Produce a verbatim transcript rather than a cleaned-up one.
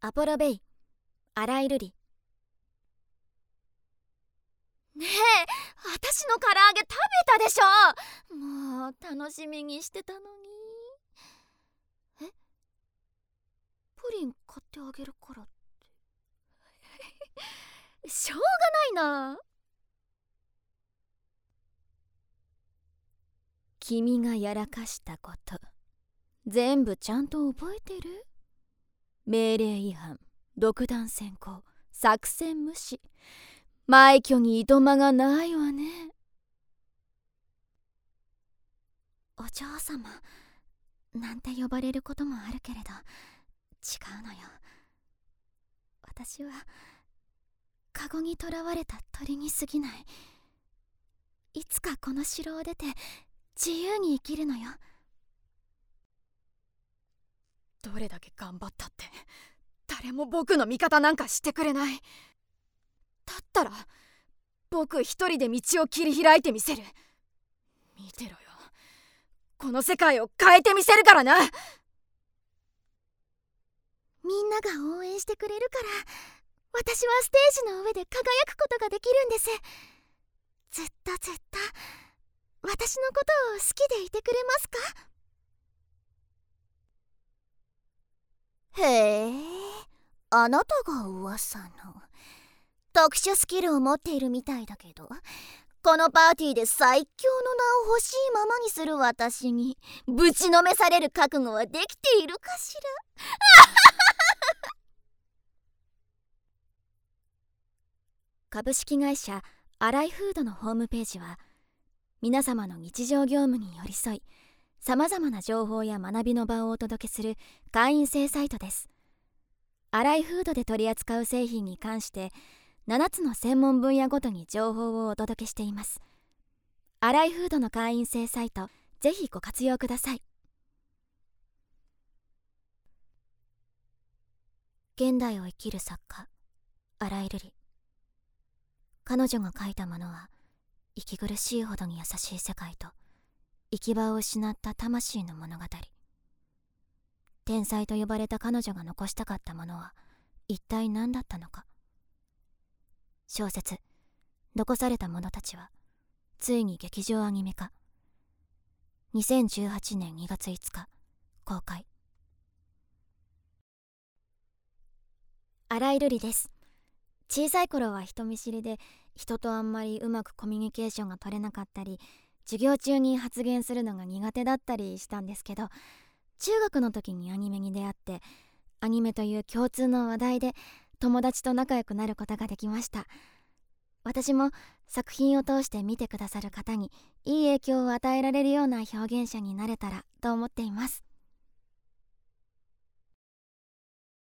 アポロベイ、新井瑠璃。 ねえ、私の唐揚げ食べたでしょ。もう楽しみにしてたのに。え、プリン買ってあげるからってしょうがないな。 君がやらかしたこと全部ちゃんと覚えてる？命令違反、独断専行、作戦無視、枚挙にいとまがないわね。 お嬢様なんて呼ばれることもあるけれど、違うのよ。私はカゴにとらわれた鳥に過ぎない。いつかこの城を出て自由に生きるのよ。 どれだけ頑張ったって誰も僕の味方なんかしてくれない。だったら僕一人で道を切り開いてみせる。見てろよ、この世界を変えてみせるからな。 みんなが応援してくれるから私はステージの上で輝くことができるんです。ずっとずっと私のことを好きでいてくれますか？へえ、あなたが噂の特殊スキルを持っているみたいだけど、このパーティーで最強の名を欲しいままにする私にぶちのめされる覚悟はできているかしら？ 株式会社新井フードのホームページは、皆様の日常業務に寄り添い、さまざまな情報や学びの場をお届けする会員制サイトです。新井フードで取り扱う製品に関してななつの専門分野ごとに情報をお届けしています。新井フードの会員制サイト、ぜひご活用ください。現代を生きる作家、新井瑠璃。彼女が書いたものは息苦しいほどに優しい世界と行き場を失った魂の物語。天才と呼ばれた彼女が残したかったものは一体何だったのか。小説「残された者たち」はついに劇場アニメ化。にせんじゅうはちねんにがついつか公開。新井瑠璃です。小さい頃は人見知りで、人とあんまりうまくコミュニケーションが取れなかったり、授業中に発言するのが苦手だったりしたんですけど、中学の時にアニメに出会って、アニメという共通の話題で友達と仲良くなることができました。私も作品を通して見てくださる方にいい影響を与えられるような表現者になれたらと思っています。